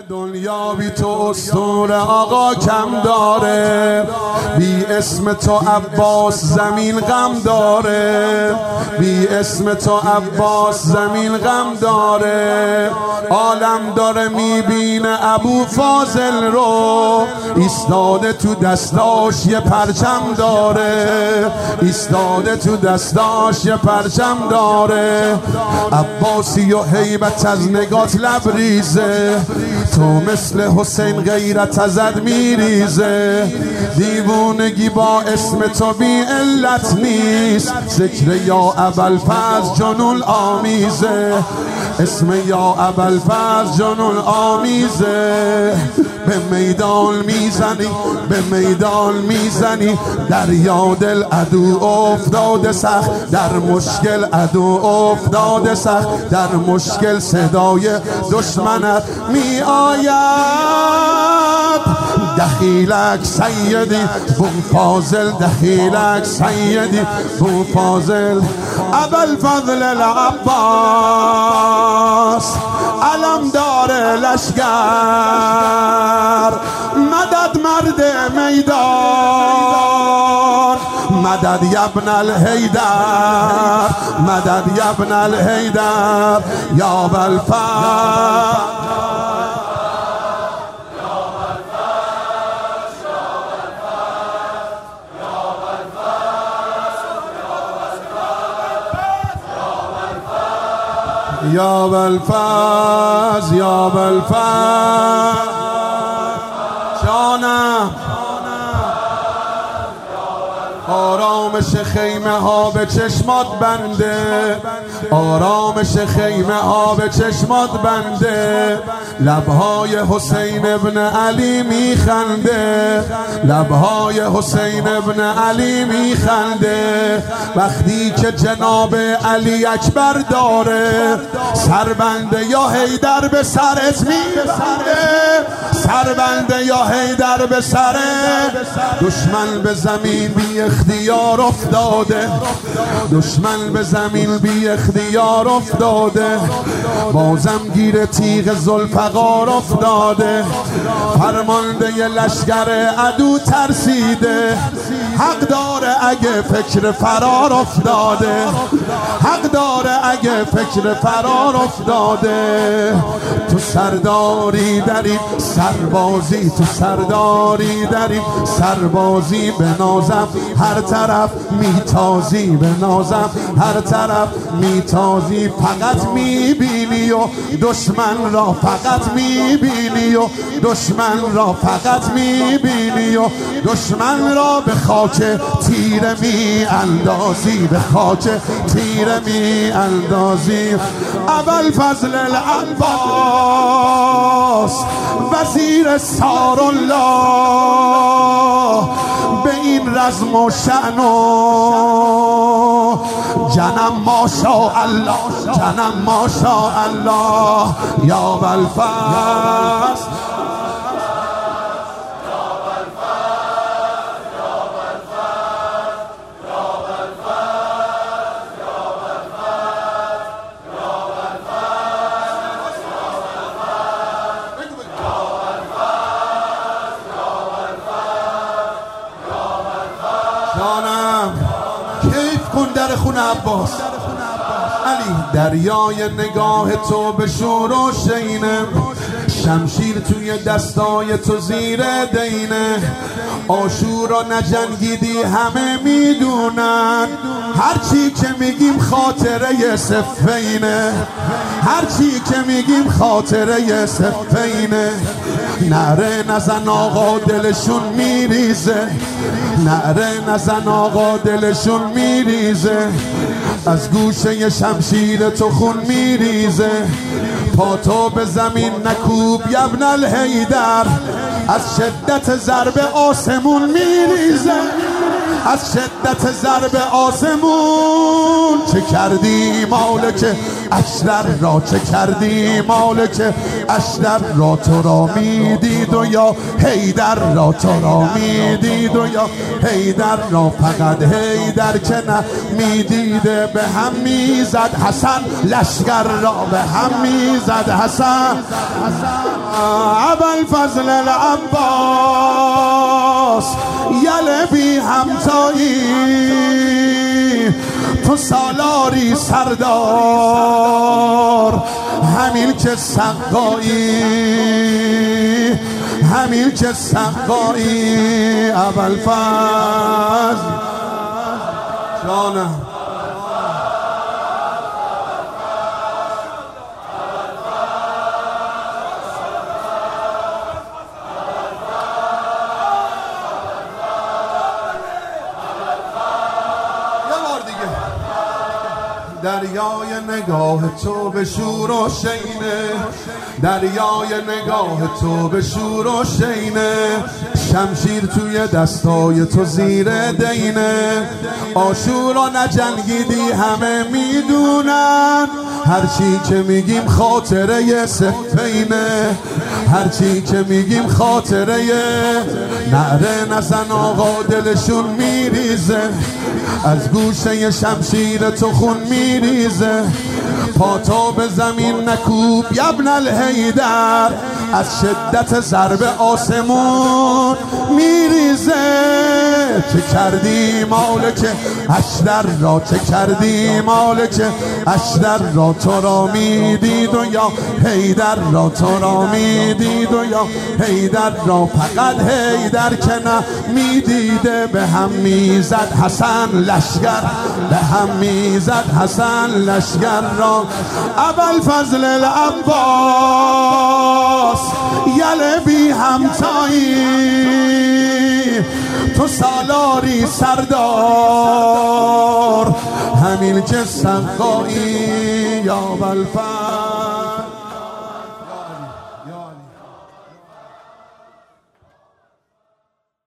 دنیا بی تو اسطوره آقا کم داره، بی اسم تو عباس زمین غم داره، بی اسم تو عباس زمین غم داره. عالم داره میبینه ابو فاضل رو، ایستاده تو دستاش یه پرچم داره، ایستاده تو دستاش یه پرچم داره. عباسی و هیبت از نگات لبریزه، تو مثل حسین غیرت ازت میریزه. دیوونگی با اسم تو بی علت نیست، ذکر یا ابوالفضل جنون آمیزه، اسم یا ابوالفضل جنون آمیزه. به میدان میزنی، به میدان میزنی، دریا دل عدو افتاده سخت، در مشکل عدو افتاده سخت، در مشکل صدای دشمنت می آید. دخیلک سیدی بو فاضل، دخیلک سیدی بو فاضل. ابوالفضل العباس علم داره لشگر، مدد مرد میدان، مدد یبن الحیدر، مدد یبن الحیدر. یا ابوالفضل یا ابوالفضل، یا ابوالفضل جانم. آرامش خیمه ها به چشمات بنده، آرامش خیمه ها به چشمات بنده. لبهای حسین ابن علی میخنده، لبهای حسین ابن علی میخنده. وقتی که جناب علی اکبر داره سربنده یا حیدر به سرت میبنده، سربنده یا حیدر به سرت. دشمن به زمین بی اختیار افتاده، دشمن به زمین بی اختیار افتاده. بازم گیر تیغ ذوالفقار افتاده، فرمانده ی لشکر عدو ترسیده. حق داره اگه فکر فرار افتاده، حق داره اگه فکر فرار افتاده. تو سرداری داریم سربازی، تو سرداری داریم سربازی. به نازم هر طرف میتازی، به نازم هر طرف میتازی. فقط میبینی و دشمن را فقط میبینی و دشمن را فقط میبینی و دشمن را به خاک تیره می اندازی، به خاک تیره می اندازی. ابوالفضل العباس وزیر سارالله، به این رزم و شأن و جنم ماشاءالله، جنم ماشاءالله. یا ابوالفضل جانم. کیف کن در خون عباس علی. دریای نگاه تو به شور و شینه، شمشیر توی دستای تو زیر دینه. آشورا نجنگیدی همه میدونن، هرچی که میگیم خاطره صفینه، هرچی که میگیم خاطره صفینه. نعره نزن آقا دلشون میریزه، نعره نزن آقا دلشون میریزه. از گوشه شمشیر تو خون میریزه. پا تو به زمین نکوب یبن الحیدر، از شدت ضربه آسمون میریزه، از شدت ضرب آسمون. چه کردی مالک اشتر را، چه کردی مالک اشتر را؟ تو را میدید و یا حیدر را، تو را میدید و یا حیدر را؟ فقط حیدر که نه میدیده به هم میزد حسن لشکر را، به هم میزد حسن. ابوالفضل العباس یل بی همتایی، تو سالاری سردار همین که سقایی، همین که سقایی. ابوالفضل جانم دریای نگاه تو به شور و شینه، دریای نگاه تو به شور و شینه. شمشیر توی دستای تو زیر دینه. آشورا نجنگیدی همه میدونن، هرچی که میگیم خاطره صفینه، هرچی که میگیم خاطره. نعره نزن آقا دلشون میریزه، از گوشه شمشیر تو خون میریزه. پاتو به زمین نکوب یبن الحیدر، از شدت ضرب آسمون میریزه. چه کردی مالک اشتر را، چه کردی مالک اشتر را؟ تو را میدید و یا حیدر را، تو را میدید و یا حیدر را؟ فقط حیدر که نه میدیده به هم میزد حسن لشکر، به هم میزد حسن لشکر را. ابوالفضل العباس یل بی همتایی، تو سالاری سردار همین که سقایی. یا ابوالفضل